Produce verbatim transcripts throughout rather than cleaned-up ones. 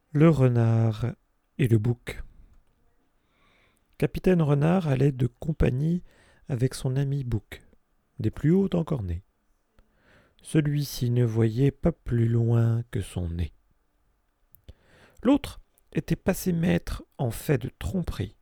Le renard et le bouc. Capitaine Renard allait de compagnie avec son ami Bouc, des plus hauts d'Encornet. Celui-ci ne voyait pas plus loin que son nez. L'autre était passé maître en fait de tromperie.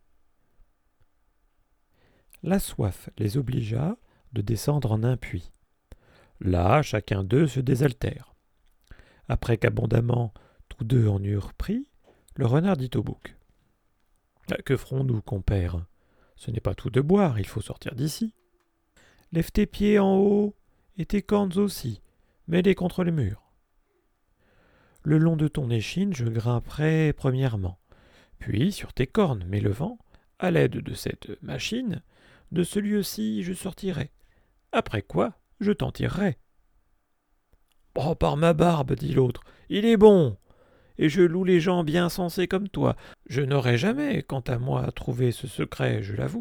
La soif les obligea de descendre en un puits. Là, chacun d'eux se désaltère. Après qu'abondamment tous deux en eurent pris, le renard dit au bouc: « Que ferons-nous, compère? Ce n'est pas tout de boire, il faut sortir d'ici. Lève tes pieds en haut et tes cornes aussi, mets-les contre le mur. Le long de ton échine, je grimperai premièrement, puis sur tes cornes, m'élevant, à l'aide de cette machine, de ce lieu-ci je sortirai. Après quoi, je t'en tirerai. »« Oh, par ma barbe, dit l'autre, il est bon, et je loue les gens bien sensés comme toi. Je n'aurais jamais, quant à moi, trouvé ce secret, je l'avoue. »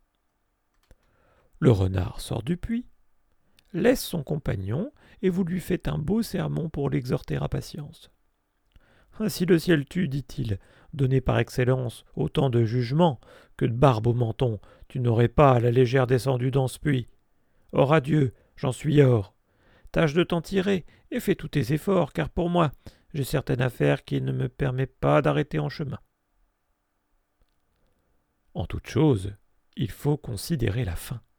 Le renard sort du puits, laisse son compagnon, et vous lui faites un beau sermon pour l'exhorter à patience. « Si le ciel tue, dit-il, donné par excellence autant de jugement que de barbe au menton, tu n'aurais pas à la légère descendu dans ce puits. Or adieu, j'en suis hors. Tâche de t'en tirer et fais tous tes efforts, car pour moi, j'ai certaine affaire qui ne me permet pas d'arrêter en chemin. » En toute chose, il faut considérer la fin.